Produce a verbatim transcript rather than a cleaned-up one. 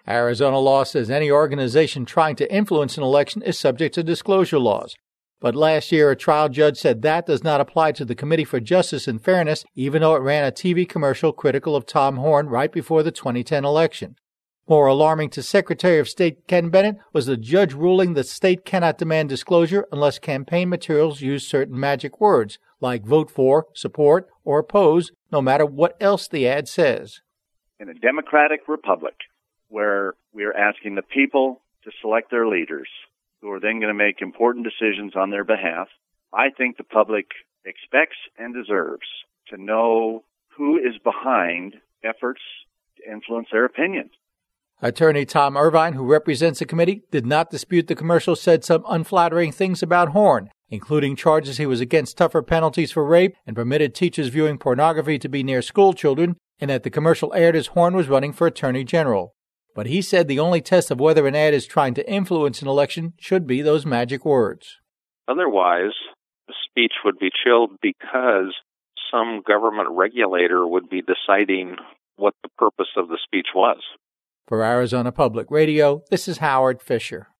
Arizona law says any organization trying to influence an election is subject to disclosure laws. But last year, a trial judge said that does not apply to the Committee for Justice and Fairness, even though it ran a T V commercial critical of Tom Horne right before the twenty ten election. More alarming to Secretary of State Ken Bennett was the judge ruling the state cannot demand disclosure unless campaign materials use certain magic words, like vote for, support, or oppose, no matter what else the ad says. In a democratic republic, where we are asking the people to select their leaders, who are then going to make important decisions on their behalf, I think the public expects and deserves to know who is behind efforts to influence their opinion. Attorney Tom Irvine, who represents the committee, did not dispute the commercial said some unflattering things about Horne, including charges he was against tougher penalties for rape and permitted teachers viewing pornography to be near school children, and that the commercial aired as Horne was running for attorney general. But he said the only test of whether an ad is trying to influence an election should be those magic words. Otherwise, the speech would be chilled because some government regulator would be deciding what the purpose of the speech was. For Arizona Public Radio, this is Howard Fisher.